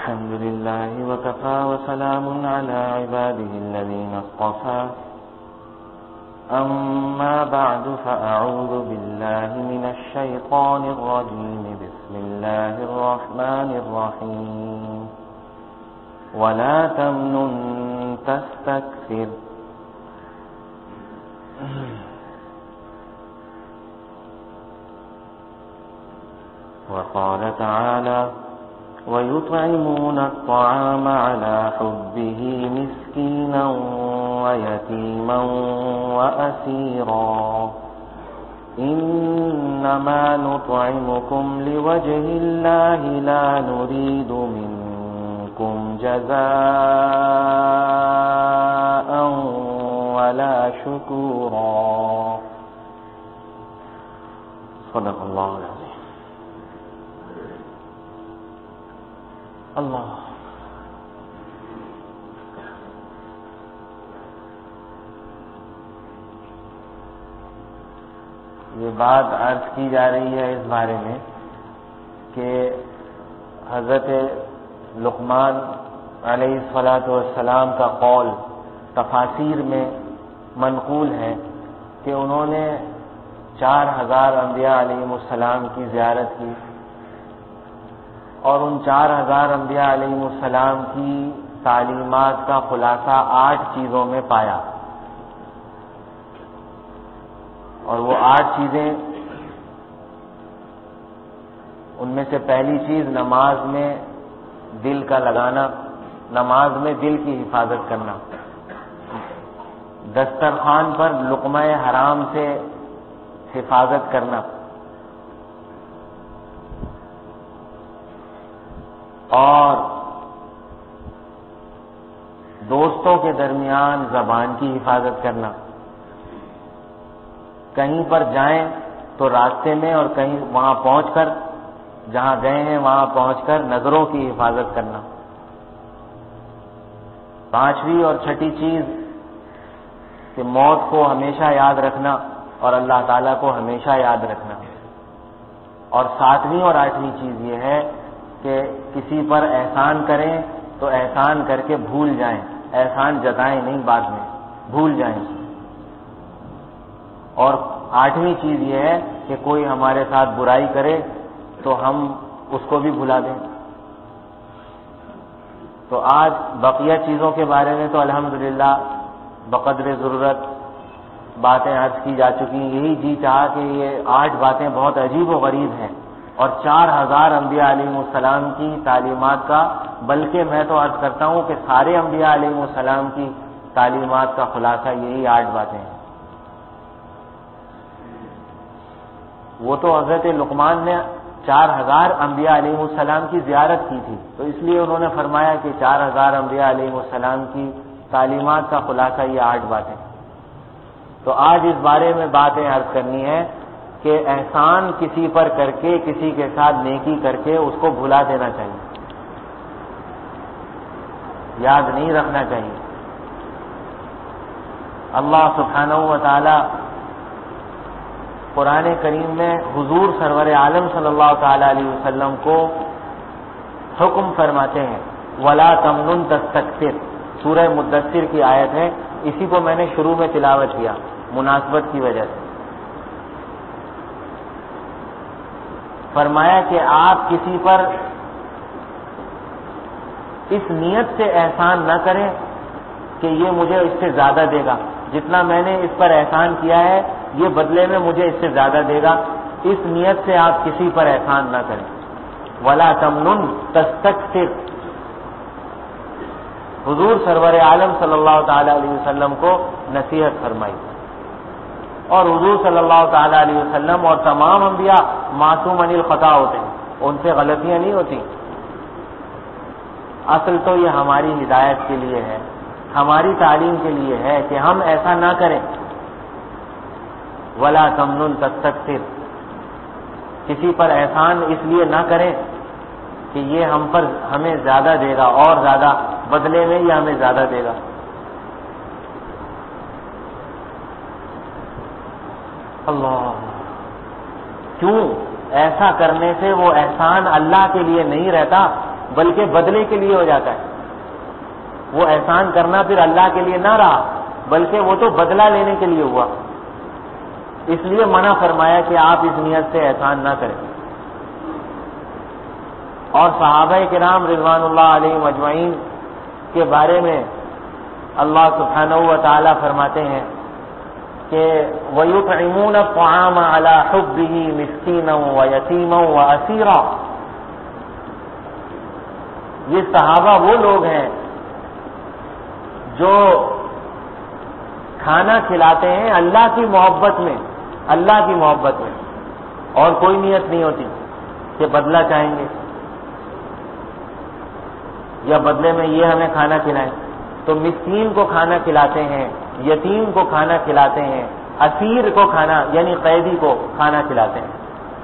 الحمد لله وكفى وسلام على عباده الذين اصطفى أما بعد فأعوذ بالله من الشيطان الرجيم بسم الله الرحمن الرحيم ولا تمنن تستكثر وقال تعالى ويطعمون الطعام على حبه مسكينا ويتيما وأسيرا إنما نطعمكم لوجه الله لا نريد منكم جزاء ولا شكورا صدق الله العظيم. اللہ یہ بات عرض کی جا رہی ہے اس بارے میں کہ حضرت لقمان علیہ الصلاۃ والسلام کا قول تفاسیر میں منقول ہے کہ انہوں نے 4000 انبیاء علیہ السلام کی زیارت کی اور ان 4000 انبیاء علیہ السلام کی تعلیمات کا خلاصہ 8 چیزوں میں پایا، اور وہ 8 چیزیں، ان میں سے پہلی چیز نماز میں دل کا لگانا، نماز میں دل کی حفاظت کرنا، دسترخوان پر لقمہ حرام سے حفاظت کرنا، اور دوستوں کے درمیان زبان کی حفاظت کرنا، کہیں پر جائیں تو راستے میں اور کہیں وہاں پہنچ کر، جہاں گئے ہیں وہاں پہنچ کر نظروں کی حفاظت کرنا، 5ویں اور 6ٹھی چیز کہ موت کو ہمیشہ یاد رکھنا اور اللہ تعالیٰ کو ہمیشہ یاد رکھنا، اور 7ویں اور 8ویں چیز یہ ہے کہ کسی پر احسان کریں تو احسان کر کے بھول جائیں، احسان جتائیں نہیں، بعد میں بھول جائیں. اور 8ویں چیز یہ ہے کہ کوئی ہمارے ساتھ برائی کرے تو ہم اس کو بھی بھلا دیں. تو آج بقیہ چیزوں کے بارے میں تو الحمدللہ بقدر ضرورت باتیں عرض کی جا چکی ہیں. یہی جی چاہا کہ یہ 8 باتیں بہت عجیب و غریب ہیں اور 4000 انبیاء علیہ السلام کی تعلیمات کا، بلکہ میں تو عرض کرتا ہوں کہ سارے انبیاء علیہ السلام کی تعلیمات کا خلاصہ یہی 8 باتیں ہیں. وہ تو حضرت لقمان نے 4000 انبیاء علیہ السلام کی زیارت کی تھی، تو اس لیے انہوں نے فرمایا کہ 4000 انبیاء علیہ السلام کی تعلیمات کا خلاصہ یہ 8 باتیں. تو آج اس بارے میں باتیں عرض کرنی ہے کہ احسان کسی پر کر کے، کسی کے ساتھ نیکی کر کے اس کو بھلا دینا چاہیے، یاد نہیں رکھنا چاہیے. اللہ سبحانہ و تعالی قرآن کریم میں حضور سرور عالم صلی اللہ تعالی علیہ وسلم کو حکم فرماتے ہیں وَلَا تَمْنُن تَسْتَكْثِرْ، سورہ مدثر کی آیت ہے. اسی کو میں نے شروع میں تلاوت کیا مناسبت کی وجہ سے. فرمایا کہ آپ کسی پر اس نیت سے احسان نہ کریں کہ یہ مجھے اس سے زیادہ دے گا، جتنا میں نے اس پر احسان کیا ہے یہ بدلے میں مجھے اس سے زیادہ دے گا. اس نیت سے آپ کسی پر احسان نہ کریں. وَلَا تَمْنُن تَسْتَكْثِرْ، حضور سرور عالم صلی اللہ تعالی علیہ وسلم کو نصیحت فرمائی. اور حضور صلی اللہ تعالی علیہ وسلم اور تمام انبیاء معصوم عن الخطا ہوتے ہیں، ان سے غلطیاں نہیں ہوتی. اصل تو یہ ہماری ہدایت کے لیے ہے، ہماری تعلیم کے لیے ہے کہ ہم ایسا نہ کریں. وَلَا تَمْنُن تَسْتَكْثِرْ، کسی پر احسان اس لیے نہ کریں کہ یہ ہمیں زیادہ دے گا اور زیادہ بدلے میں یہ ہمیں زیادہ دے گا. اللہ، کیوں ایسا کرنے سے وہ احسان اللہ کے لیے نہیں رہتا بلکہ بدلے کے لیے ہو جاتا ہے. وہ احسان کرنا پھر اللہ کے لیے نہ رہا بلکہ وہ تو بدلہ لینے کے لیے ہوا. اس لیے منع فرمایا کہ آپ اس نیت سے احسان نہ کریں. اور صحابہ کرام رضوان اللہ علیہم اجمعین کے بارے میں اللہ سبحانہ و تعالی فرماتے ہیں کہ وَيُطْعِمُونَ الطَّعَامَ عَلَى حُبِّهِ مِسْكِينًا وَيَتِيمًا وَأَسِيرًا. یہ صحابہ وہ لوگ ہیں جو کھانا کھلاتے ہیں اللہ کی محبت میں، اللہ کی محبت میں، اور کوئی نیت نہیں ہوتی کہ بدلہ چاہیں گے یا بدلے میں یہ ہمیں کھانا کھلائیں. تو مسکین کو کھانا کھلاتے ہیں، یتیم کو کھانا کھلاتے ہیں، اسیر کو کھانا یعنی قیدی کو کھانا کھلاتے ہیں.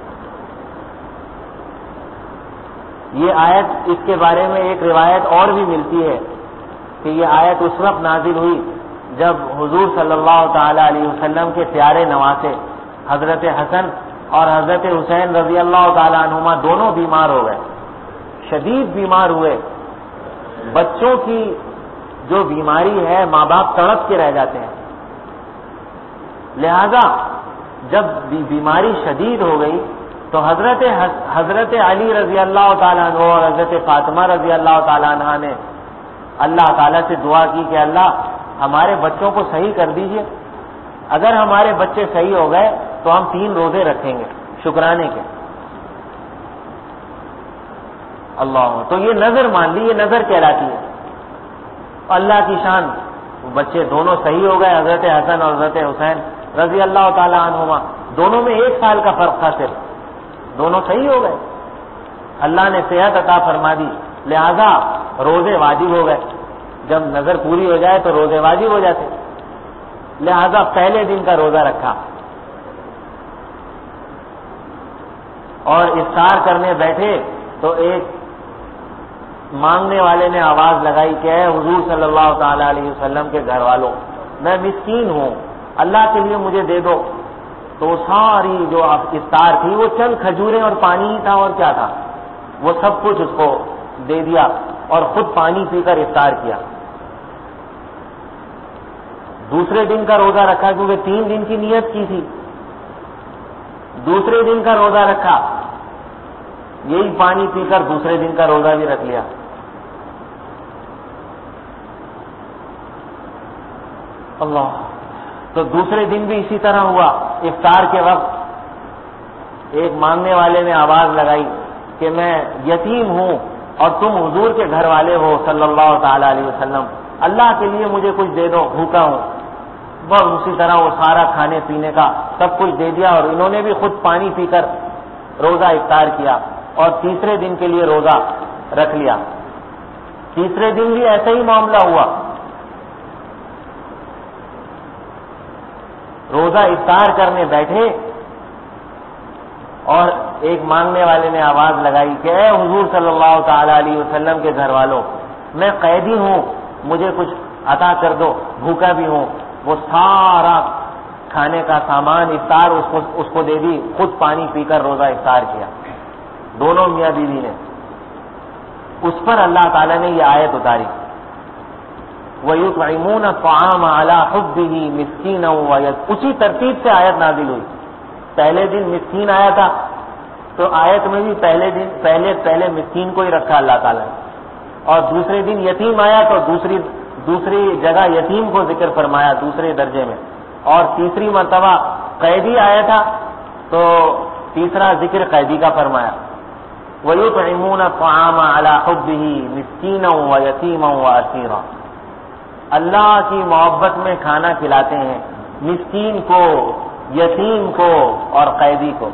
یہ آیت، اس کے بارے میں ایک روایت اور بھی ملتی ہے کہ یہ آیت اس وقت نازل ہوئی جب حضور صلی اللہ تعالی علیہ وسلم کے پیارے نواسے حضرت حسن اور حضرت حسین رضی اللہ تعالی عنہما دونوں بیمار ہو گئے، شدید بیمار ہوئے. بچوں کی جو بیماری ہے ماں باپ تڑپ کے رہ جاتے ہیں، لہذا جب بیماری شدید ہو گئی تو حضرت علی رضی اللہ تعالیٰ عنہ اور حضرت فاطمہ رضی اللہ تعالیٰ عنہ نے اللہ تعالیٰ سے دعا کی کہ اللہ ہمارے بچوں کو صحیح کر دیجئے، اگر ہمارے بچے صحیح ہو گئے تو ہم 3 روزے رکھیں گے شکرانے کے. اللہ، تو یہ نظر مان لی، یہ نظر کہلاتی ہے. اللہ کی شان، بچے دونوں صحیح ہو گئے، حضرت حسن اور حضرت حسین رضی اللہ تعالی عنہما، دونوں میں 1 سال کا فرق تھا صرف، دونوں صحیح ہو گئے. اللہ نے صحت عطا فرما دی، لہذا روزے واجب ہو گئے. جب نظر پوری ہو جائے تو روزے واجب ہو جاتے، لہذا پہلے دن کا روزہ رکھا اور افطار کرنے بیٹھے تو ایک مانگنے والے نے آواز لگائی کہ اے حضور صلی اللہ تعالی علیہ وسلم کے گھر والوں، میں مسکین ہوں، اللہ کے لیے مجھے دے دو. تو وہ ساری جو افطار تھی وہ چند کھجوریں اور پانی ہی تھا، اور کیا تھا، وہ سب کچھ اس کو دے دیا اور خود پانی پی کر افطار کیا. دوسرے دن کا روزہ رکھا کیونکہ 3 دن کی نیت کی تھی، دوسرے دن کا روزہ رکھا، یہی پانی پی کر دوسرے دن کا روزہ بھی رکھ لیا. اللہ، تو دوسرے دن بھی اسی طرح ہوا. افطار کے وقت ایک مانگنے والے نے آواز لگائی کہ میں یتیم ہوں اور تم حضور کے گھر والے ہو صلی اللہ تعالی علیہ وسلم، اللہ کے لیے مجھے کچھ دے دو، بھوکا ہوں. بس اسی طرح وہ سارا کھانے پینے کا سب کچھ دے دیا اور انہوں نے بھی خود پانی پی کر روزہ افطار کیا اور تیسرے دن کے لیے روزہ رکھ لیا. تیسرے دن بھی ایسا ہی معاملہ ہوا. روزہ افطار کرنے بیٹھے اور ایک مانگنے والے نے آواز لگائی کہ اے حضور صلی اللہ تعالی علیہ وسلم کے گھر والوں، میں قیدی ہوں، مجھے کچھ عطا کر دو، بھوکا بھی ہوں. وہ سارا کھانے کا سامان افطار اس کو دے دی، خود پانی پی کر روزہ افطار کیا. دونوں میاں بیوی نے. اس پر اللہ تعالیٰ نے یہ آیت اتاری وَيُطْعِمُونَ الطَّعَامَ عَلَى حُبِّهِ مِسْكِينًا وَيَتِيمًا. اسی ترتیب سے آیت نازل ہوئی. پہلے دن مسکین آیا تھا تو آیت میں بھی پہلے مسکین کو ہی رکھا اللہ تعالیٰ نے، اور دوسرے دن یتیم آیا تو دوسری جگہ یتیم کو ذکر فرمایا دوسرے درجے میں، اور تیسری مرتبہ قیدی آیا تھا تو تیسرا ذکر قیدی کا فرمایا. وَيُطْعِمُونَ الطَّعَامَ عَلَى حُبِّهِ مِسْكِينًا وَيَتِيمًا وَأَسِيرًا. اللہ کی محبت میں کھانا کھلاتے ہیں مسکین کو، یتیم کو اور قیدی کو.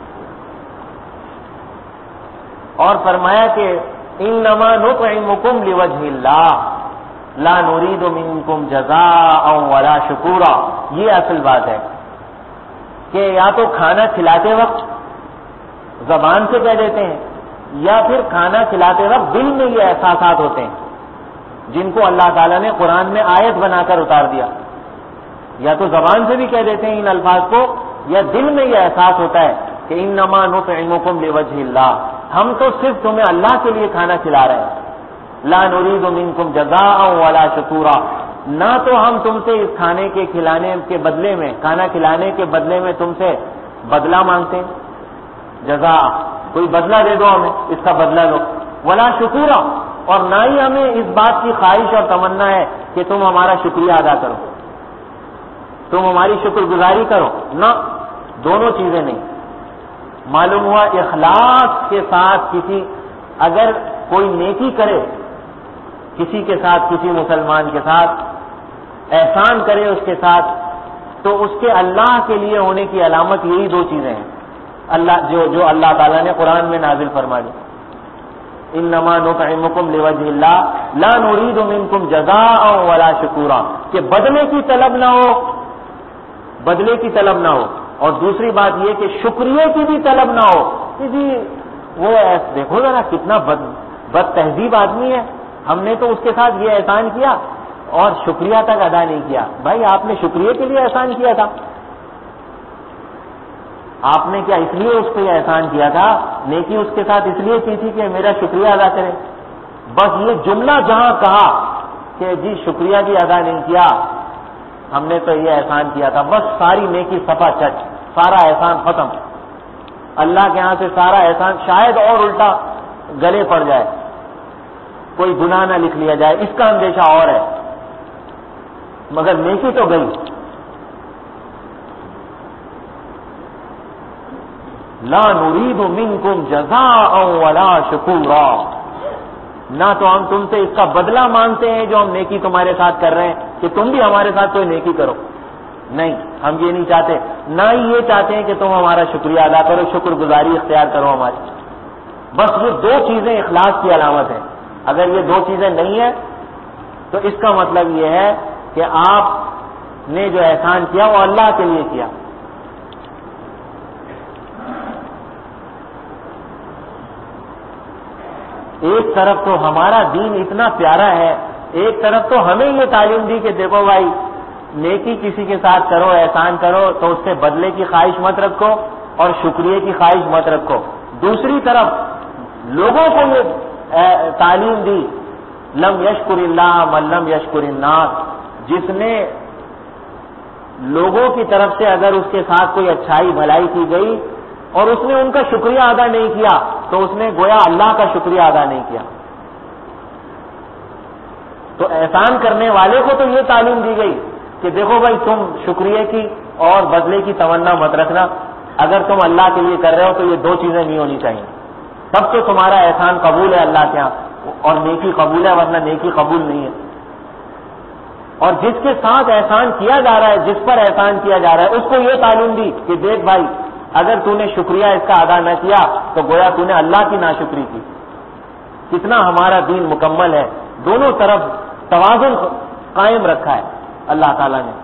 اور فرمایا کہ انما نطعمکم لوجہ اللہ لا نريد منکم جزاء ولا شکورا. یہ اصل بات ہے کہ یا تو کھانا کھلاتے وقت زبان سے کہہ دیتے ہیں یا پھر کھانا کھلاتے وقت دل میں یہ احساسات ہوتے ہیں جن کو اللہ تعالیٰ نے قرآن میں آیت بنا کر اتار دیا. یا تو زبان سے بھی کہہ دیتے ہیں ان الفاظ کو، یا دل میں یہ احساس ہوتا ہے کہ انما نطعمکم لوجہ اللہ، ہم تو صرف تمہیں اللہ کے لیے کھانا کھلا رہے ہیں. لا نريد منكم جزاء ولا شکورا. نہ تو ہم تم سے اس کھانے کے کھلانے کے بدلے میں، کھانا کھلانے کے بدلے میں تم سے بدلہ مانگتے ہیں، جزا کوئی بدلہ دے دو ہمیں، اس کا بدلہ دو، ولا شکورا، اور نہ ہی ہمیں اس بات کی خواہش اور تمنا ہے کہ تم ہمارا شکریہ ادا کرو، تم ہماری شکر گزاری کرو، نہ، دونوں چیزیں نہیں. معلوم ہوا اخلاص کے ساتھ اگر کوئی نیکی کرے کسی کے ساتھ، کسی مسلمان کے ساتھ احسان کرے اس کے ساتھ، تو اس کے اللہ کے لیے ہونے کی علامت یہی دو چیزیں ہیں، اللہ جو اللہ تعالیٰ نے قرآن میں نازل فرما دی. انما نطعمکم لوجہ اللہ لا نريد منکم جزاء ولا شکورا، کہ بدلے کی طلب نہ ہو، بدلے کی طلب نہ ہو. اور دوسری بات یہ کہ شکریہ کی بھی طلب نہ ہو کہ جی وہ دیکھو ذرا کتنا بد تہذیب آدمی ہے، ہم نے تو اس کے ساتھ یہ احسان کیا اور شکریہ تک ادا نہیں کیا. بھائی آپ نے شکریہ کے لیے احسان کیا تھا، آپ نے کیا اس لیے اس پہ احسان کیا تھا؟ نیکی اس کے ساتھ اس لیے کی تھی کہ میرا شکریہ ادا کرے. بس یہ جملہ جہاں کہا کہ جی شکریہ بھی ادا نہیں کیا، ہم نے تو یہ احسان کیا تھا، بس ساری نیکی صفا چٹ، سارا احسان ختم. اللہ کے ہاں سے سارا احسان شاید اور الٹا گلے پڑ جائے، کوئی گناہ نہ لکھ لیا جائے، اس کا اندیشہ اور ہے، مگر نیکی تو گئی. لا نريد منکم جزاء ولا شکورا، نہ تو ہم تم سے اس کا بدلہ مانگتے ہیں جو ہم نیکی تمہارے ساتھ کر رہے ہیں کہ تم بھی ہمارے ساتھ کوئی نیکی کرو، نہیں، ہم یہ نہیں چاہتے. نہ ہی یہ چاہتے ہیں کہ تم ہمارا شکریہ ادا کرو، شکر گزاری اختیار کرو ہماری. بس یہ دو چیزیں اخلاص کی علامت ہیں. اگر یہ دو چیزیں نہیں ہیں تو اس کا مطلب یہ ہے کہ آپ نے جو احسان کیا وہ اللہ کے لیے کیا. ایک طرف تو ہمارا دین اتنا پیارا ہے، ایک طرف تو ہمیں یہ تعلیم دی کہ دیکھو بھائی نیکی کسی کے ساتھ کرو، احسان کرو تو اس سے بدلے کی خواہش مت رکھو اور شکریہ کی خواہش مت رکھو. دوسری طرف لوگوں کو یہ تعلیم دی لم یشکر اللہ من لم یشکر الناس، جس نے لوگوں کی طرف سے اگر اس کے ساتھ کوئی اچھائی بھلائی کی گئی اور اس نے ان کا شکریہ ادا نہیں کیا تو اس نے گویا اللہ کا شکریہ ادا نہیں کیا. تو احسان کرنے والے کو تو یہ تعلیم دی گئی کہ دیکھو بھائی تم شکریہ کی اور بدلے کی تمنا مت رکھنا، اگر تم اللہ کے لیے کر رہے ہو تو یہ دو چیزیں نہیں ہونی چاہیے، تب تو تمہارا احسان قبول ہے اللہ کے ہاں اور نیکی قبول ہے، ورنہ نیکی قبول نہیں ہے. اور جس کے ساتھ احسان کیا جا رہا ہے، جس پر احسان کیا جا رہا ہے، اس کو یہ تعلیم دی کہ دیکھ بھائی اگر تو نے شکریہ اس کا ادا نہ کیا تو گویا تو نے اللہ کی ناشکری کی. کتنا ہمارا دین مکمل ہے، دونوں طرف توازن قائم رکھا ہے اللہ تعالیٰ نے.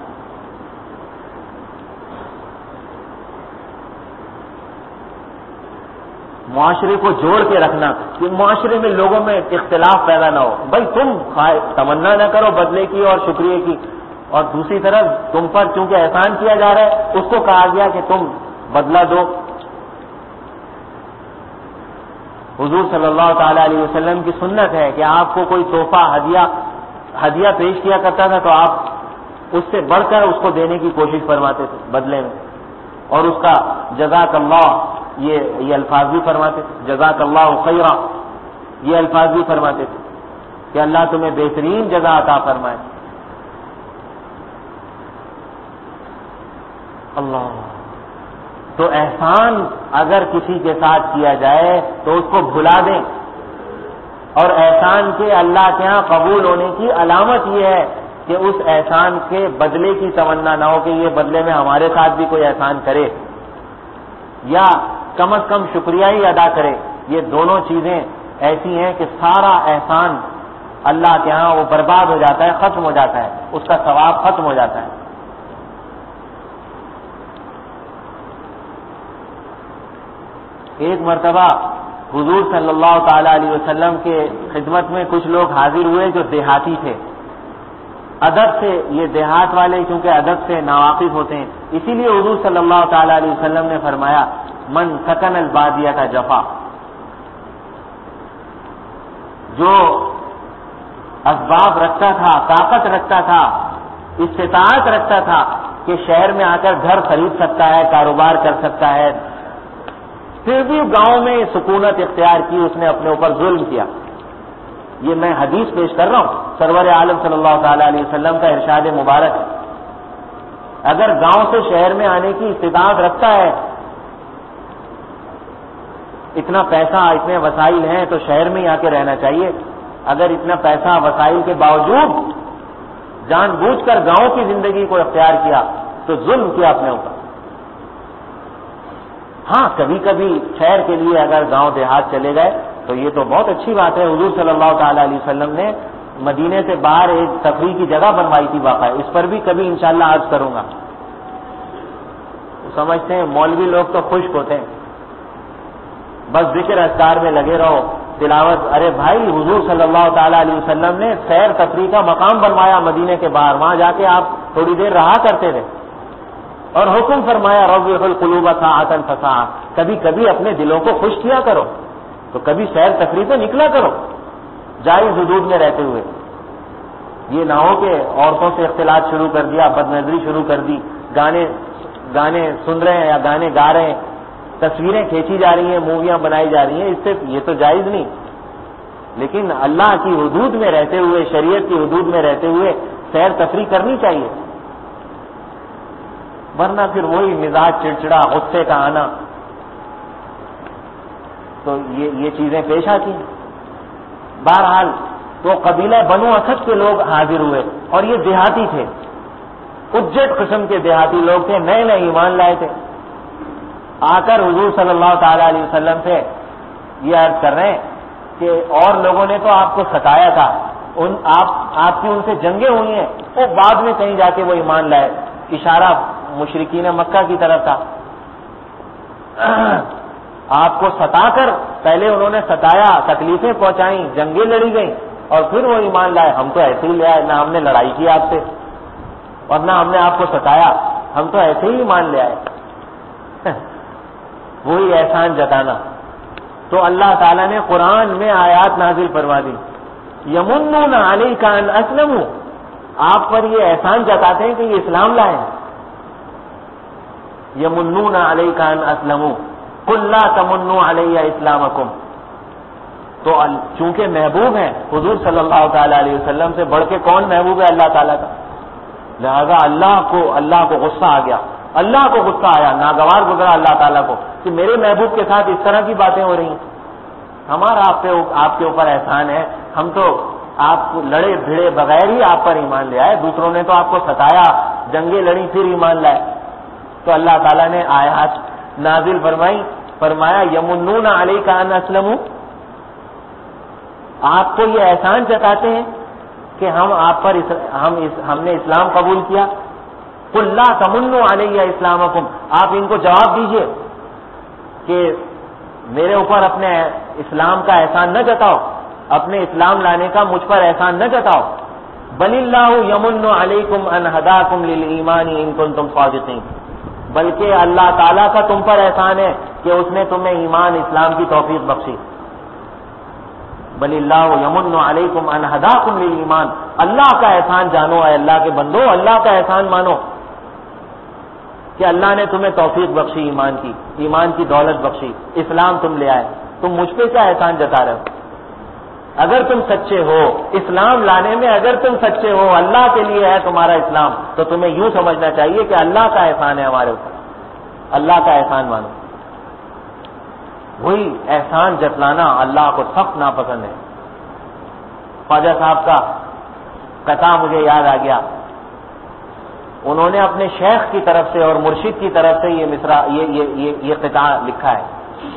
معاشرے کو جوڑ کے رکھنا کہ معاشرے میں لوگوں میں اختلاف پیدا نہ ہو. بھائی تم تمنا نہ کرو بدلے کی اور شکریہ کی، اور دوسری طرف تم پر چونکہ احسان کیا جا رہا ہے اس کو کہا گیا کہ تم بدلہ دو. حضور صلی اللہ تعالی علیہ وسلم کی سنت ہے کہ آپ کو کوئی تحفہ ہدیہ پیش کیا کرتا تھا تو آپ اس سے بڑھ کر اس کو دینے کی کوشش فرماتے تھے بدلے میں، اور اس کا جزاک اللہ یہ الفاظ بھی فرماتے تھے، جزاک اللہ خیرا یہ الفاظ بھی فرماتے تھے کہ اللہ تمہیں بہترین جزا عطا فرمائے. اللہ، تو احسان اگر کسی کے ساتھ کیا جائے تو اس کو بھلا دیں، اور احسان کے اللہ کے ہاں قبول ہونے کی علامت یہ ہے کہ اس احسان کے بدلے کی تمنا نہ ہو کہ یہ بدلے میں ہمارے ساتھ بھی کوئی احسان کرے یا کم از کم شکریہ ہی ادا کرے. یہ دونوں چیزیں ایسی ہیں کہ سارا احسان اللہ کے ہاں وہ برباد ہو جاتا ہے، ختم ہو جاتا ہے، اس کا ثواب ختم ہو جاتا ہے. ایک مرتبہ حضور صلی اللہ تعالی علیہ وسلم کے خدمت میں کچھ لوگ حاضر ہوئے جو دیہاتی تھے. ادب سے، یہ دیہات والے کیونکہ ادب سے ناواقف ہوتے ہیں، اسی لیے حضور صلی اللہ تعالی علیہ وسلم نے فرمایا من سکن البادیہ کا جفا، جو اسباب رکھتا تھا، طاقت رکھتا تھا، استطاعت رکھتا تھا کہ شہر میں آ کر گھر خرید سکتا ہے، کاروبار کر سکتا ہے، پھر بھی گاؤں میں سکونت اختیار کی، اس نے اپنے اوپر ظلم کیا. یہ میں حدیث پیش کر رہا ہوں، سرور عالم صلی اللہ تعالی علیہ وسلم کا ارشاد مبارک ہے. اگر گاؤں سے شہر میں آنے کی استطاعت رکھتا ہے، اتنا پیسہ، اتنے وسائل ہیں تو شہر میں ہی آ کے رہنا چاہیے. اگر اتنا پیسہ، وسائل کے باوجود جان بوجھ کر گاؤں کی زندگی کو اختیار کیا تو ظلم کیا اپنے اوپر. ہاں کبھی کبھی خیر کے لیے اگر گاؤں دیہات چلے گئے تو یہ تو بہت اچھی بات ہے. حضور صلی اللہ تعالی علیہ وسلم نے مدینے سے باہر ایک تفریح کی جگہ بنوائی تھی باقاعدہ. اس پر بھی کبھی انشاءاللہ عرض کروں گا. سمجھتے ہیں مولوی لوگ تو خشک ہوتے ہیں، بس ذکر اذکار میں لگے رہو، تلاوت. ارے بھائی، حضور صلی اللہ تعالی علیہ وسلم نے سیر تفریح کا مقام بنوایا مدینے کے باہر، وہاں جا کے آپ تھوڑی دیر رہا کرتے تھے اور حکم فرمایا روح القلوب ساعۃ فساعۃ، کبھی کبھی اپنے دلوں کو خوش کیا کرو، تو کبھی سیر تفریح پہ نکلا کرو جائز حدود میں رہتے ہوئے. یہ نہ ہو کہ عورتوں سے اختلاط شروع کر دیا، بد نظری شروع کر دی، گانے سن رہے ہیں یا گانے گا رہے ہیں، تصویریں کھینچی جا رہی ہیں، موویاں بنائی جا رہی ہیں، اس سے یہ تو جائز نہیں. لیکن اللہ کی حدود میں رہتے ہوئے، شریعت کی حدود میں رہتے ہوئے سیر تفریح کرنی چاہیے، ورنہ پھر وہی مزاج چڑچڑا، غصے کا آنا، تو یہ چیزیں پیش آتی ہیں. بہرحال تو قبیلہ بنو اسد کے لوگ حاضر ہوئے اور یہ دیہاتی تھے، اجٹ قسم کے دیہاتی لوگ تھے، نئے نئے ایمان لائے تھے. آ کر حضور صلی اللہ تعالی علیہ وسلم سے یہ عرض کر رہے ہیں کہ اور لوگوں نے تو آپ کو ستایا تھا، آپ کی ان سے جنگیں ہوئی ہیں، وہ بعد میں کہیں جا کے وہ ایمان لائے. اشارہ مشرکین مکہ کی طرف تھا. آپ کو ستا کر پہلے انہوں نے ستایا، تکلیفیں پہنچائیں، جنگیں لڑی گئیں اور پھر وہ ایمان لائے. ہم تو ایسے ہی لے آئے، نہ ہم نے لڑائی کی آپ سے اور نہ ہم نے آپ کو ستایا، ہم تو ایسے ہی ایمان لے آئے. وہی احسان جتانا. تو اللہ تعالیٰ نے قرآن میں آیات نازل فرما دی. یمنون علیک ان اسلموا، آپ پر یہ احسان جتاتے ہیں کہ یہ اسلام لائے ہیں. یمنون علیک ان اسلموا قل لا تمنوا علی اسلامکم. تو چونکہ محبوب ہیں حضور صلی اللہ تعالی علیہ وسلم سے بڑھ کے کون محبوب ہے اللہ تعالیٰ کا، لہذا اللہ کو غصہ آ گیا، اللہ کو غصہ آیا، ناگوار گزرا اللہ تعالیٰ کو کہ میرے محبوب کے ساتھ اس طرح کی باتیں ہو رہی ہیں. ہمارا آپ کے اوپر احسان ہے، ہم تو آپ کو لڑے بھیڑے بغیر ہی آپ پر ایمان لے آئے، دوسروں نے تو آپ کو ستایا، جنگیں لڑی، پھر ایمان لائے. تو اللہ تعالیٰ نے آیات نازل فرمایا یمنون علیک ان اسلموا، آپ کو یہ احسان جتاتے ہیں کہ ہم نے اسلام قبول کیا. قل لا تمنوا علی اسلامکم، آپ ان کو جواب دیجئے کہ میرے اوپر اپنے اسلام کا احسان نہ جتاؤ، اپنے اسلام لانے کا مجھ پر احسان نہ جتاؤ. بل اللہ یمن علیکم ان ہداکم للایمان ان کنتم صادقین، بلکہ اللہ تعالیٰ کا تم پر احسان ہے کہ اس نے تمہیں ایمان اسلام کی توفیق بخشی. بل اللہ یمن علیکم ان ہداکم للایمان، اللہ کا احسان جانو اے اللہ کے بندو، اللہ کا احسان مانو کہ اللہ نے تمہیں توفیق بخشی، ایمان کی دولت بخشی، اسلام تم لے آئے. تم مجھ پہ کیا احسان جتا رہے ہو؟ اگر تم سچے ہو اسلام لانے میں، اگر تم سچے ہو اللہ کے لیے ہے تمہارا اسلام، تو تمہیں یوں سمجھنا چاہیے کہ اللہ کا احسان ہے ہمارے اوپر، اللہ کا احسان مانو. وہی احسان جتلانا اللہ کو سخت ناپسند ہے. خواجہ صاحب کا قطع مجھے یاد آ گیا، انہوں نے اپنے شیخ کی طرف سے اور مرشد کی طرف سے یہ مصرع یہ قطع لکھا ہے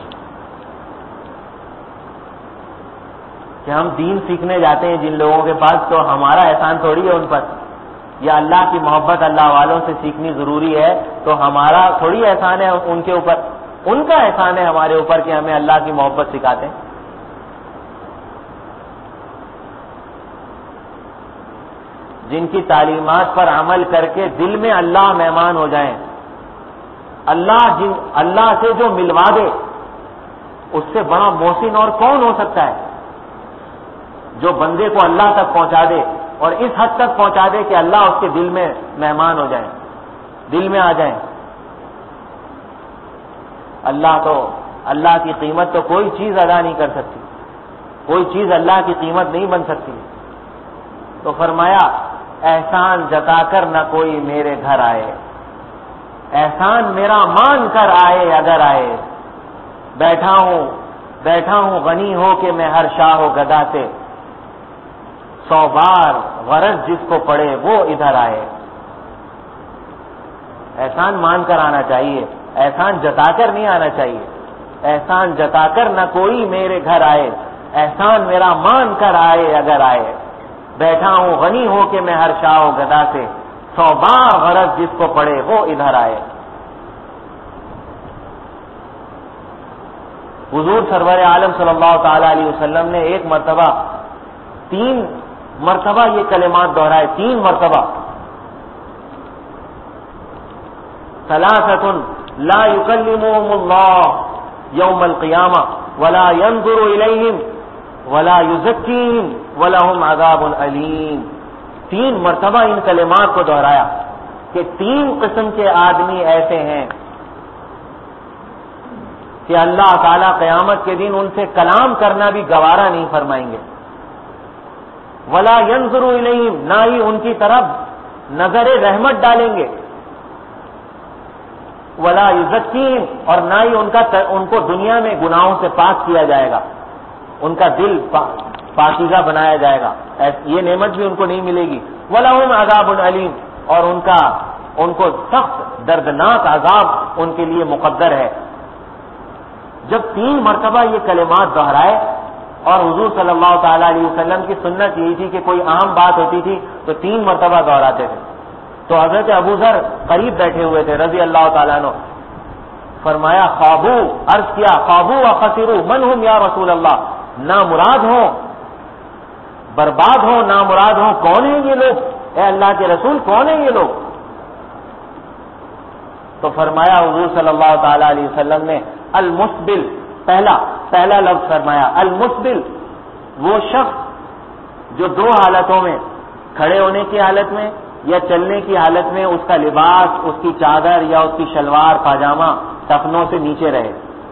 کہ ہم دین سیکھنے جاتے ہیں جن لوگوں کے پاس، تو ہمارا احسان تھوڑی ہے ان پر، یا اللہ کی محبت اللہ والوں سے سیکھنی ضروری ہے تو ہمارا تھوڑی احسان ہے ان کے اوپر، ان کا احسان ہے ہمارے اوپر کہ ہمیں اللہ کی محبت سکھاتے ہیں. جن کی تعلیمات پر عمل کر کے دل میں اللہ مہمان ہو جائیں، اللہ سے جو ملوا دے، اس سے بڑا محسن اور کون ہو سکتا ہے؟ جو بندے کو اللہ تک پہنچا دے اور اس حد تک پہنچا دے کہ اللہ اس کے دل میں مہمان ہو جائیں، دل میں آ جائیں۔ اللہ کی قیمت تو کوئی چیز ادا نہیں کر سکتی، کوئی چیز اللہ کی قیمت نہیں بن سکتی۔ تو فرمایا احسان جتا کر نہ کوئی میرے گھر آئے، احسان میرا مان کر آئے اگر آئے، بیٹھا ہوں غنی ہو کہ میں ہر شاہ و گدا سے، 100 بار غرض جس کو پڑے وہ ادھر آئے۔ احسان مان کر آنا چاہیے، احسان جتا کر نہیں آنا چاہیے۔ احسان جتا کر نہ کوئی میرے گھر آئے، احسان میرا مان کر آئے اگر آئے، بیٹھا ہوں غنی ہو کہ میں ہر شاہ و گدا سے، 100 بار غرض جس کو پڑے وہ ادھر آئے۔ حضور سرور عالم صلی اللہ تعالی علیہ وسلم نے ایک مرتبہ 3 مرتبہ یہ کلمات دہرائے، 3 مرتبہ، ثلاثة لا يكلمهم الله يوم القيامة ولا ينظر إليهم ولا يزكيهم ولهم عذاب أليم۔ 3 مرتبہ ان کلمات کو دہرایا کہ 3 قسم کے آدمی ایسے ہیں کہ اللہ تعالی قیامت کے دن ان سے کلام کرنا بھی گوارا نہیں فرمائیں گے، ولا ينظر الیہم، نہ ہی ان کی طرف نظر رحمت ڈالیں گے، ولا یزکیہم، اور نہ ہی ان کو دنیا میں گناہوں سے پاک کیا جائے گا، ان کا دل پاکیزہ بنایا جائے گا، یہ نعمت بھی ان کو نہیں ملے گی، ولہم عذاب علیم، اور ان کو سخت دردناک عذاب ان کے لیے مقدر ہے۔ جب 3 مرتبہ یہ کلمات دہرائے، اور حضور صلی اللہ تعالی علیہ وسلم کی سنت یہی تھی کہ کوئی اہم بات ہوتی تھی تو 3 مرتبہ دہراتے تھے، تو حضرت ابو ذر قریب بیٹھے ہوئے تھے رضی اللہ تعالیٰ عنہ، فرمایا خوابو، عرض کیا خوابو و خسرو من ہم یا رسول اللہ، نامراد ہوں، برباد ہوں، نامراد ہوں، کون ہیں یہ لوگ اے اللہ کے رسول، کون ہیں یہ لوگ؟ تو فرمایا حضور صلی اللہ تعالی علیہ وسلم نے المسبل، پہلا لفظ فرمایا المسبل، وہ شخص جو 2 حالتوں میں، کھڑے ہونے کی حالت میں یا چلنے کی حالت میں اس کا لباس، اس کی چادر یا اس کی شلوار پاجامہ ٹخنوں سے نیچے رہے۔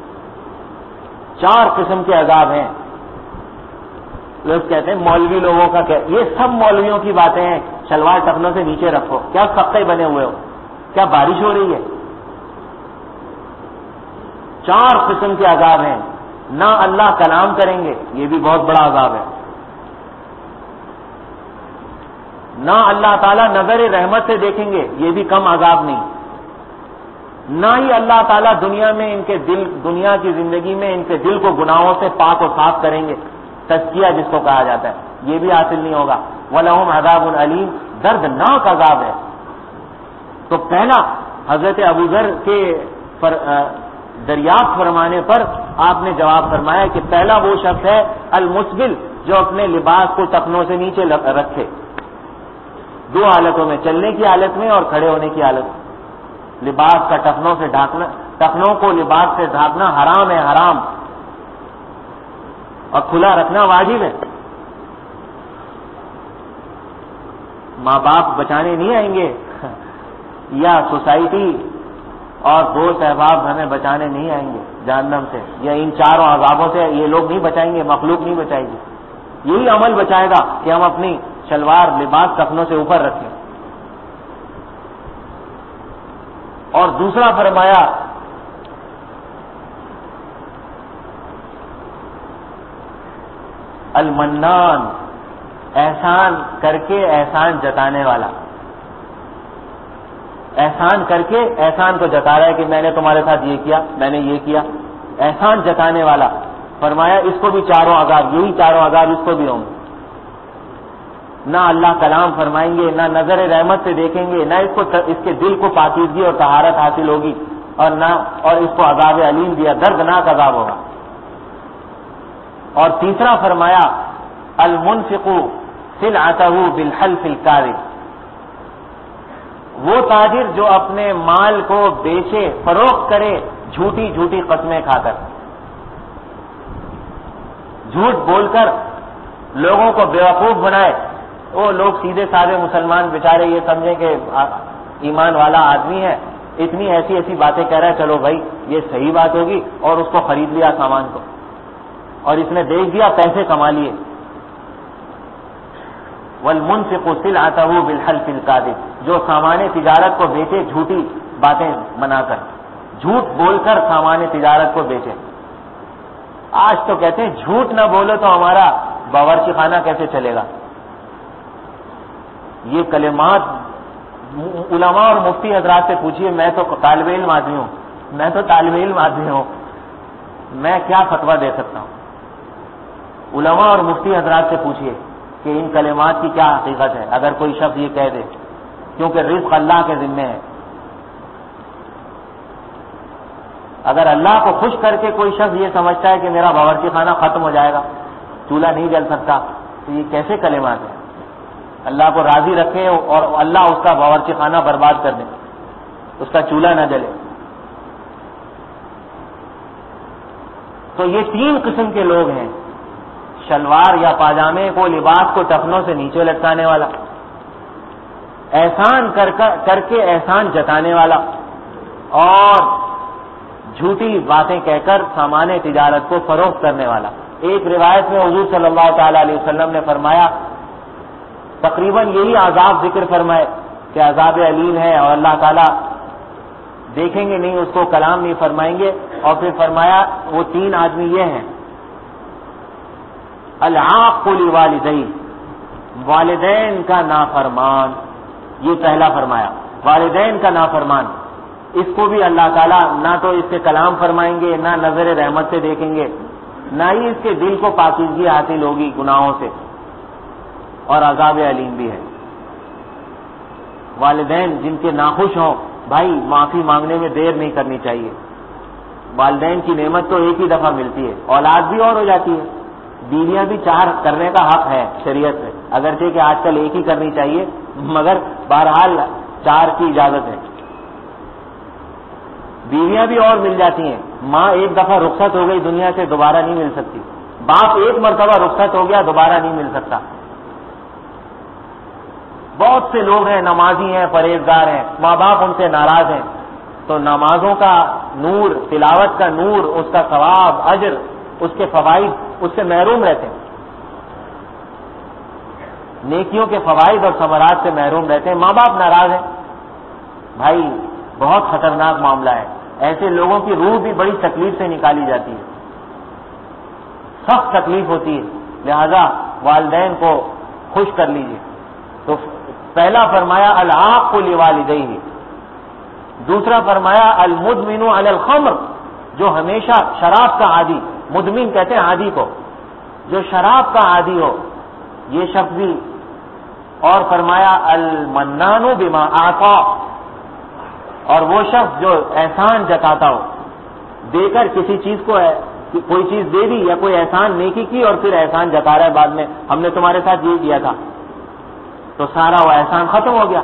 4 قسم کے عذاب ہیں۔ لوگ کہتے ہیں مولوی لوگوں کا کیا، یہ سب مولویوں کی باتیں ہیں، شلوار ٹخنوں سے نیچے رکھو، کیا خطے بنے ہوئے ہو، کیا بارش ہو رہی ہے؟ 4 قسم کے عذاب ہیں۔ نہ اللہ کلام کریں گے، یہ بھی بہت بڑا عذاب ہے، نہ اللہ تعالیٰ نظر رحمت سے دیکھیں گے، یہ بھی کم عذاب نہیں، نہ ہی اللہ تعالیٰ دنیا کی زندگی میں ان کے دل کو گناہوں سے پاک و صاف کریں گے، تزکیہ جس کو کہا جاتا ہے، یہ بھی حاصل نہیں ہوگا۔ وَلَهُمْ عَذَابٌ عَلِيمٌ، دردناک عذاب ہے۔ تو پہلا حضرت ابو ذر کے دریافت فرمانے پر آپ نے جواب فرمایا کہ پہلا وہ شخص ہے المسبل، جو اپنے لباس کو ٹخنوں سے نیچے رکھے، 2 حالتوں میں، چلنے کی حالت میں اور کھڑے ہونے کی حالت میں۔ لباس کا ٹخنوں سے ڈھانکنا، ٹخنوں کو لباس سے ڈھانکنا حرام ہے، حرام، اور کھلا رکھنا واجب ہے۔ ماں باپ بچانے نہیں آئیں گے یا سوسائٹی اور دوست احباب ہمیں بچانے نہیں آئیں گے جہنم سے، یا ان 4 عذابوں سے یہ لوگ نہیں بچائیں گے، مخلوق نہیں بچائے گی، یہی عمل بچائے گا کہ ہم اپنی شلوار لباس ٹخنوں سے اوپر رکھیں۔ اور دوسرا فرمایا المنان، احسان کر کے احسان جتانے والا، احسان کر کے احسان کو جتا رہا ہے کہ میں نے تمہارے ساتھ یہ کیا، میں نے یہ کیا، احسان جتانے والا۔ فرمایا اس کو بھی 4 عذاب، یہی 4 عذاب اس کو بھی ہوں گے۔ نہ اللہ کلام فرمائیں گے، نہ نظر رحمت سے دیکھیں گے، نہ اس کے دل کو پاکیزگی اور طہارت حاصل ہوگی، اور اس کو عذاب علیم دیا، دردناک عذاب ہوگا۔ اور تیسرا فرمایا المنفق سلعتہ بالحلف الکاذب، وہ تاجر جو اپنے مال کو بیچے، فروخت کرے جھوٹی قسمیں کھا کر، جھوٹ بول کر لوگوں کو بیوقوف بنائے، وہ لوگ سیدھے سادے مسلمان بیچارے یہ سمجھیں کہ ایمان والا آدمی ہے، اتنی ایسی ایسی باتیں کہہ رہا ہے، چلو بھائی یہ صحیح بات ہوگی، اور اس کو خرید لیا سامان کو، اور اس نے دیکھ دیا پیسے کما لیے۔ والمنفق سلعته بالحلف الكاذب، جو سامان تجارت کو بیچے جھوٹی باتیں بنا کر، جھوٹ بول کر سامان تجارت کو بیچے۔ آج تو کہتے ہیں جھوٹ نہ بولو تو ہمارا باورچی خانہ کیسے چلے گا۔ یہ کلمات علماء اور مفتی حضرات سے پوچھیے، میں تو طالب علم آدمی ہوں، میں کیا فتویٰ دے سکتا ہوں؟ علماء اور مفتی حضرات سے پوچھیے کہ ان کلمات کی کیا حقیقت ہے، اگر کوئی شخص یہ کہہ دے، کیونکہ رزق اللہ کے ذمے ہے۔ اگر اللہ کو خوش کر کے کوئی شخص یہ سمجھتا ہے کہ میرا باورچی خانہ ختم ہو جائے گا، چولہا نہیں جل سکتا، تو یہ کیسے کلمات ہیں؟ اللہ کو راضی رکھے اور اللہ اس کا باورچی خانہ برباد کر دے، اس کا چولہا نہ جلے۔ تو یہ تین قسم کے لوگ ہیں، شلوار یا پاجامے کو، لباس کو ٹخنوں سے نیچے لٹکانے والا، احسان کر کے احسان جتانے والا، اور جھوٹی باتیں کہہ کر سامان تجارت کو فروخت کرنے والا۔ ایک روایت میں حضور صلی اللہ تعالی علیہ وسلم نے فرمایا، تقریباً یہی عذاب ذکر فرمائے کہ عذاب علیم ہے، اور اللہ تعالیٰ دیکھیں گے نہیں، اس کو کلام نہیں فرمائیں گے، اور پھر فرمایا وہ تین آدمی یہ ہیں، العاق لوالدیہ، والدین کا نافرمان، یہ پہلا فرمایا، والدین کا نافرمان۔ اس کو بھی اللہ تعالیٰ نہ تو اس سے کلام فرمائیں گے، نہ نظر رحمت سے دیکھیں گے، نہ ہی اس کے دل کو پاکیزگی حاصل ہوگی گناہوں سے، اور عذاب علیم بھی ہے۔ والدین جن کے ناخوش ہوں، بھائی معافی مانگنے میں دیر نہیں کرنی چاہیے۔ والدین کی نعمت تو ایک ہی دفعہ ملتی ہے، اولاد بھی اور ہو جاتی ہے۔ بیویاں بھی 4 کرنے کا حق ہے شریعت میں، اگرچہ کہ آج کل ایک ہی کرنی چاہیے، مگر بہرحال 4 کی اجازت ہے۔ بیویاں بھی اور مل جاتی ہیں، ماں ایک دفعہ رخصت ہو گئی دنیا سے دوبارہ نہیں مل سکتی، باپ ایک مرتبہ رخصت ہو گیا دوبارہ نہیں مل سکتا۔ بہت سے لوگ ہیں نمازی ہیں، پرہیزگار ہیں، ماں باپ ان سے ناراض ہیں، تو نمازوں کا نور، تلاوت کا نور، اس کا ثواب، اجر، اس کے فوائد اس سے محروم رہتے ہیں، نیکیوں کے فوائد اور ثمرات سے محروم رہتے ہیں، ماں باپ ناراض ہیں۔ بھائی بہت خطرناک معاملہ ہے، ایسے لوگوں کی روح بھی بڑی تکلیف سے نکالی جاتی ہے، سخت تکلیف ہوتی ہے، لہذا والدین کو خوش کر لیجیے۔ تو پہلا فرمایا العاق لوالدیہ، دوسرا فرمایا المدمن علی الخمر، جو ہمیشہ شراب کا عادی، مدمن کہتے ہیں عادی کو، جو شراب کا عادی ہو، یہ شخص بھی، اور فرمایا المنان بما اعطى، اور وہ شخص جو احسان جتاتا ہو، دے کر کسی چیز کو کوئی چیز دے دی یا کوئی احسان نیکی کی اور پھر احسان جتا رہا ہے بعد میں، ہم نے تمہارے ساتھ یہ کیا تھا، تو سارا وہ احسان ختم ہو گیا۔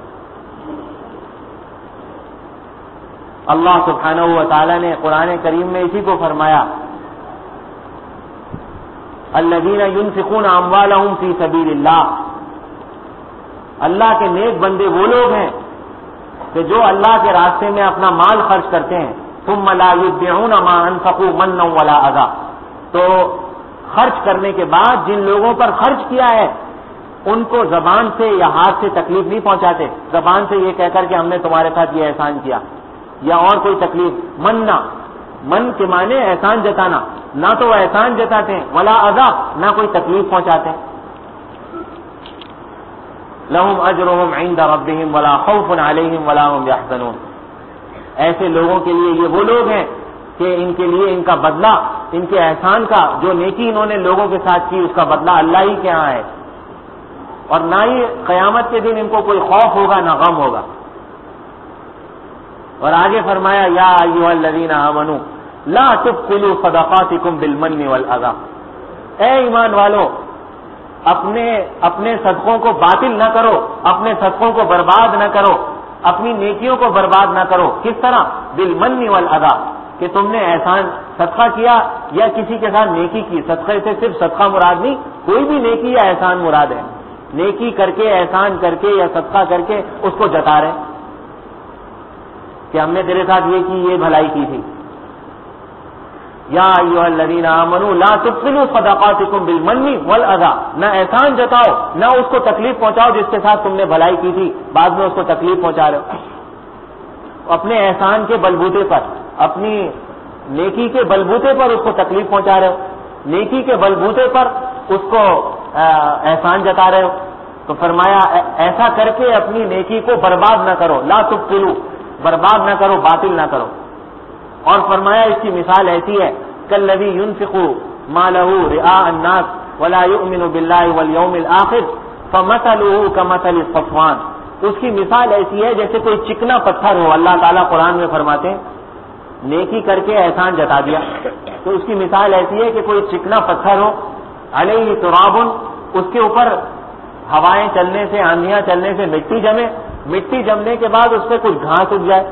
اللہ سبحانہ و تعالی نے قرآن کریم میں اسی کو فرمایا، الذین ينفقون اموالهم فی سبیل اللہ، اللہ کے نیک بندے وہ لوگ ہیں کہ جو اللہ کے راستے میں اپنا مال خرچ کرتے ہیں، ثم لا يتبعون ما انفقوا منا ولا اذى، تو خرچ کرنے کے بعد جن لوگوں پر خرچ کیا ہے ان کو زبان سے یا ہاتھ سے تکلیف نہیں پہنچاتے، زبان سے یہ کہہ کر کہ ہم نے تمہارے ساتھ یہ احسان کیا یا اور کوئی تکلیف، من کے معنی احسان جتانا، نہ تو وہ احسان جتاتے ہیں، ولا اذى، نہ کوئی تکلیف پہنچاتے ہیں۔ لهم اجرهم عند ربهم ولا خوف عليهم ولا هم يحزنون، ایسے لوگوں کے لیے یہ وہ لوگ ہیں کہ ان کے لیے ان کا بدلہ، ان کے احسان کا، جو نیکی انہوں نے لوگوں کے ساتھ کی اس کا بدلہ اللہ ہی کے ہاں ہے، اور نہ ہی قیامت کے دن ان کو کوئی خوف ہوگا نہ غم ہوگا۔ اور آگے فرمایا یا ایھا الذین آمنوا لا تبطلوا صدقاتکم بالمن والاذى، اے ایمان والو اپنے صدقوں کو باطل نہ کرو، اپنے صدقوں کو برباد نہ کرو، اپنی نیکیوں کو برباد نہ کرو۔ کس طرح؟ بالمن والاذى، کہ تم نے احسان صدقہ کیا یا کسی کے ساتھ نیکی کی، صدقے سے صرف صدقہ مراد نہیں، کوئی بھی نیکی یا احسان مراد ہے، نیکی کر کے، احسان کر کے یا صدقہ کر کے اس کو جتا رہے کہ ہم نے تیرے ساتھ یہ کی، یہ بھلائی کی تھی. یا ایھا الذین آمنوا لا تبطلوا صدقاتکم بالمن والاذی، نہ احسان جتاؤ نہ اس کو تکلیف پہنچاؤ جس کے ساتھ تم نے بھلائی کی تھی، بعد میں اس کو تکلیف پہنچا رہے ہو. اپنے احسان کے بلبوتے پر، اپنی نیکی کے بلبوتے پر اس کو تکلیف پہنچا رہے ہو، نیکی کے بلبوتے پر اس کو احسان جتا رہے ہو. تو فرمایا ایسا کر کے اپنی نیکی کو برباد نہ کرو، لا تبطلوا، برباد نہ کرو، باطل نہ کرو. اور فرمایا اس کی مثال ایسی ہے کالذی ينفق مالہ رئاء الناس ولا يؤمن باللہ والیوم الآخر فمثلہ کمثل الصفوان، اس کی مثال ایسی ہے جیسے کوئی چکنا پتھر ہو. اللہ تعالیٰ قرآن میں فرماتے ہیں نیکی کر کے احسان جتا دیا، تو اس کی مثال ایسی ہے کہ کوئی چکنا پتھر ہو، علیہ تراب، اس کے اوپر ہوائیں چلنے سے، آندھیاں چلنے سے مٹی جمے، مٹی جمنے کے بعد اس پہ کچھ گھاس اگ جائے،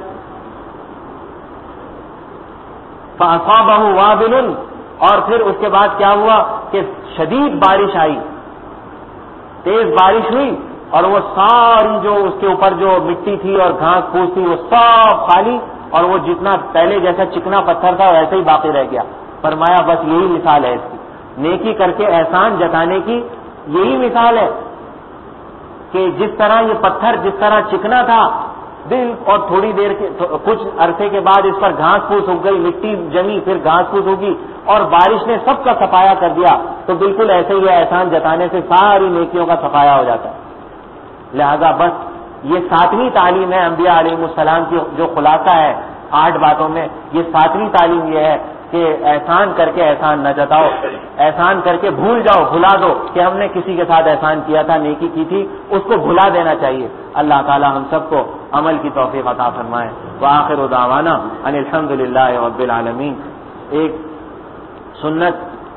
فاصابہ وابل، اور پھر اس کے بعد کیا ہوا کہ شدید بارش آئی، تیز بارش ہوئی، اور وہ ساری جو اس کے اوپر جو مٹی تھی اور گھاس پھوس تھی وہ سب خالی، اور وہ جتنا پہلے جیسا چکنا پتھر تھا ویسے ہی باقی رہ گیا. فرمایا بس یہی مثال ہے اس کی، نیکی کر کے احسان جتانے کی یہی مثال ہے کہ جس طرح یہ پتھر جس طرح چکنا تھا دل، اور تھوڑی دیر کے کچھ عرصے کے بعد اس پر گھاس پھوس اگ گئی، مٹی جمی، پھر گھاس پھوس ہوگی اور بارش نے سب کا صفایا کر دیا، تو بالکل ایسے ہی احسان جتانے سے ساری نیکیوں کا صفایا ہو جاتا ہے. لہذا بس یہ 7ویں تعلیم ہے انبیاء علیہ السلام کی، جو خلاصہ ہے 8 باتوں میں. یہ 7ویں تعلیم یہ ہے کہ احسان کر کے احسان نہ جتاؤ، احسان کر کے بھول جاؤ، بھلا دو کہ ہم نے کسی کے ساتھ احسان کیا تھا، نیکی کی تھی، اس کو بھلا دینا چاہیے. اللہ تعالی ہم سب کو عمل کی توفیق عطا فرمائے. وآخر دعوانا ان الحمد للہ رب العالمین. ایک سنت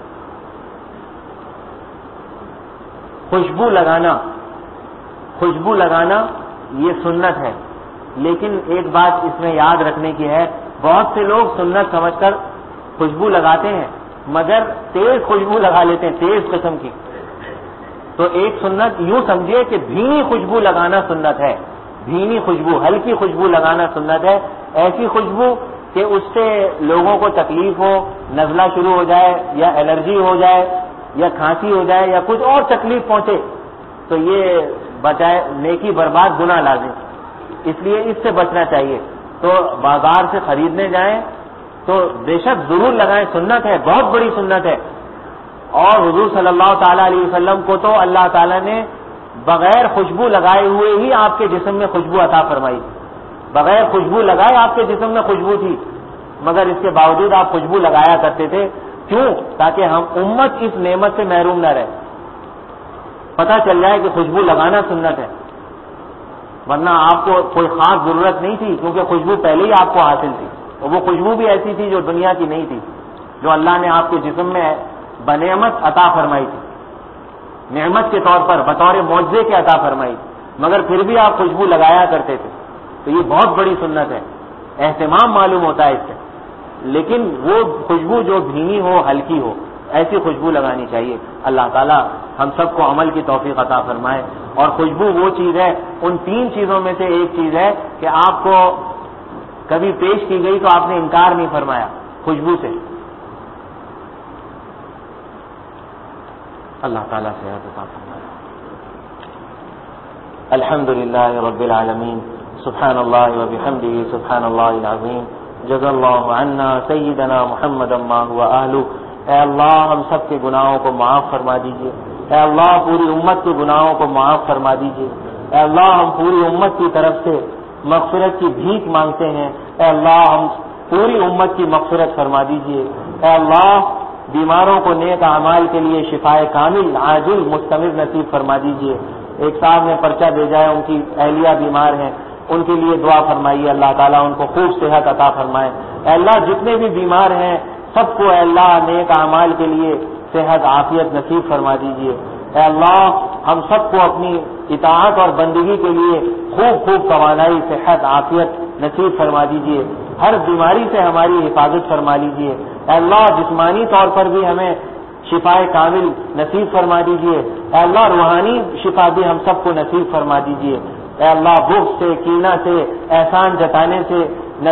خوشبو لگانا یہ سنت ہے، لیکن ایک بات اس میں یاد رکھنے کی ہے، بہت سے لوگ سنت سمجھ کر خوشبو لگاتے ہیں مگر تیز خوشبو لگا لیتے ہیں، تیز قسم کی. تو ایک سنت یوں سمجھیے کہ بھینی خوشبو لگانا سنت ہے، بھینی خوشبو، ہلکی خوشبو لگانا سنت ہے. ایسی خوشبو کہ اس سے لوگوں کو تکلیف ہو، نزلہ شروع ہو جائے یا الرجی ہو جائے یا کھانسی ہو جائے یا کچھ اور تکلیف پہنچے، تو یہ بچائے نیکی برباد، گناہ لازم. اس لیے اس سے بچنا چاہیے. تو بازار سے خریدنے جائیں تو بے شک ضرور لگائیں، سنت ہے، بہت بڑی سنت ہے. اور حضور صلی اللہ تعالی علیہ وسلم کو تو اللہ تعالیٰ نے بغیر خوشبو لگائے ہوئے ہی آپ کے جسم میں خوشبو عطا فرمائی. بغیر خوشبو لگائے آپ کے جسم میں خوشبو تھی، مگر اس کے باوجود آپ خوشبو لگایا کرتے تھے. کیوں؟ تاکہ ہم امت اس نعمت سے محروم نہ رہے. پتہ چل جائے کہ خوشبو لگانا سنت ہے، ورنہ آپ کو کوئی خاص ضرورت نہیں تھی، کیونکہ خوشبو پہلے ہی آپ کو حاصل تھی. اور وہ خوشبو بھی ایسی تھی جو دنیا کی نہیں تھی، جو اللہ نے آپ کے جسم میں بنعمت عطا فرمائی تھی، نعمت کے طور پر بطور معجزے کے عطا فرمائی تھی، مگر پھر بھی آپ خوشبو لگایا کرتے تھے. تو یہ بہت بڑی سنت ہے، اہتمام معلوم ہوتا ہے اس سے. لیکن وہ خوشبو جو بھینی ہو، ہلکی ہو، ایسی خوشبو لگانی چاہیے. اللہ تعالیٰ ہم سب کو عمل کی توفیق عطا فرمائے. اور خوشبو وہ چیز ہے، ان 3 چیزوں میں سے ایک چیز ہے کہ آپ کو کبھی پیش کی گئی تو آپ نے انکار نہیں فرمایا خوشبو سے. اللہ تعالیٰ سے عطا فرمائے. الحمد للہ رب العالمین. سبحان اللہ وبحمدہ سبحان اللہ العظیم. جزا اللہ عنا سیدنا محمد ما هو اہلہ. اے اللہ ہم سب کے گناہوں کو معاف فرما دیجیے. اے اللہ پوری امت کے گناہوں کو معاف فرما دیجیے. اے اللہ ہم پوری امت کی طرف سے مغفرت کی بھیک مانگتے ہیں. اے اللہ ہم پوری امت کی مغفرت فرما دیجیے. اے اللہ بیماروں کو نیک اعمال کے لیے شفائے کامل عاجل مستمر نصیب فرما دیجیے. ایک صاحب نے پرچہ بھیجا ہے، ان کی اہلیہ بیمار ہیں، ان کے لیے دعا فرمائیے. اللہ تعالیٰ ان کو خوب صحت عطا فرمائے. اے اللہ جتنے بھی بیمار ہیں سب کو اے اللہ نیک اعمال کے لیے صحت عافیت نصیب فرما دیجیے. اے اللہ ہم سب کو اپنی اطاعت اور بندگی کے لیے خوب توانائی، صحت، عافیت نصیب فرما دیجیے. ہر بیماری سے ہماری حفاظت فرما لیجیے. اے اللہ جسمانی طور پر بھی ہمیں شفائے کامل نصیب فرما دیجئے۔ اے اللہ روحانی شفا بھی ہم سب کو نصیب فرما دیجئے۔ اے اللہ بغض سے، کینہ سے، احسان جتانے سے،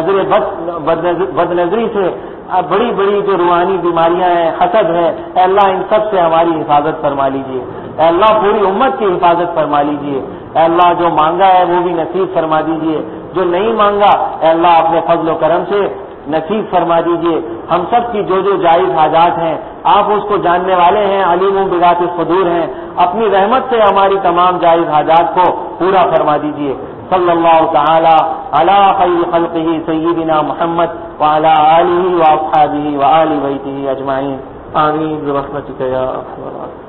بد نظری سے، بڑی بڑی جو روحانی بیماریاں ہیں، حسد ہے، اے اللہ ان سب سے ہماری حفاظت فرما لیجئے۔ اے اللہ پوری امت کی حفاظت فرما لیجئے۔ اے اللہ جو مانگا ہے وہ بھی نصیب فرما دیجئے، جو نہیں مانگا اے اللہ اپنے فضل و کرم سے نصیب فرما دیجئے۔ ہم سب کی جو جائز حاجات ہیں آپ اس کو جاننے والے ہیں، علیم بذات الصدور ہیں، اپنی رحمت سے ہماری تمام جائز حاجات کو پورا فرما دیجئے۔ صلی اللہ تعالی علی خیر خلقہ سیدنا محمد وعلی آلہ واصحابہ وآل بیتہ اجمعین، آمین برحمتک یا ارحم الراحمین۔